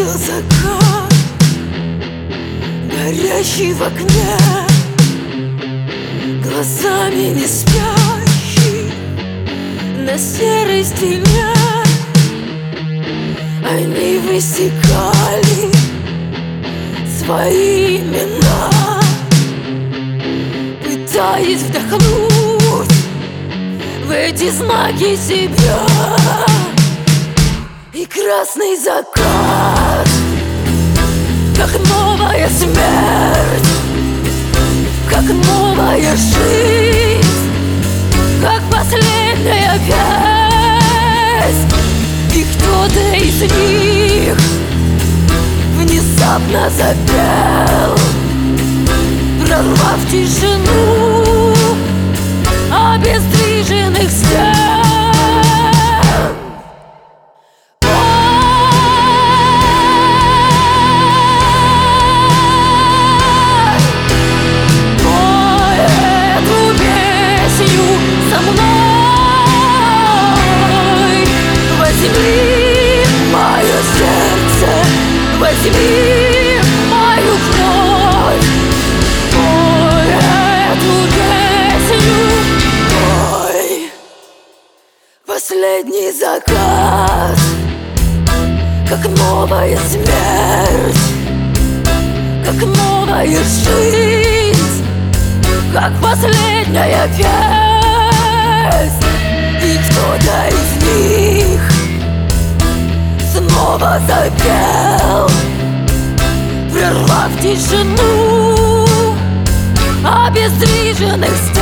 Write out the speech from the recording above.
Наступил закат, горящий в окне, глазами не спящий на серой стене. Они высекали свои имена, пытаясь вдохнуть в эти знаки себя. И красный закат, как новая смерть, как новая жизнь, как последняя песнь. И кто-то из них внезапно запел, прорвав тишину обездвиженных стен. Возьми мою кровь, пой эту песню, пой. Последний закат, как новая смерть, как новая жизнь, как последняя песнь. И кто-то из них снова запел, прервав тишину обездвиженных стен.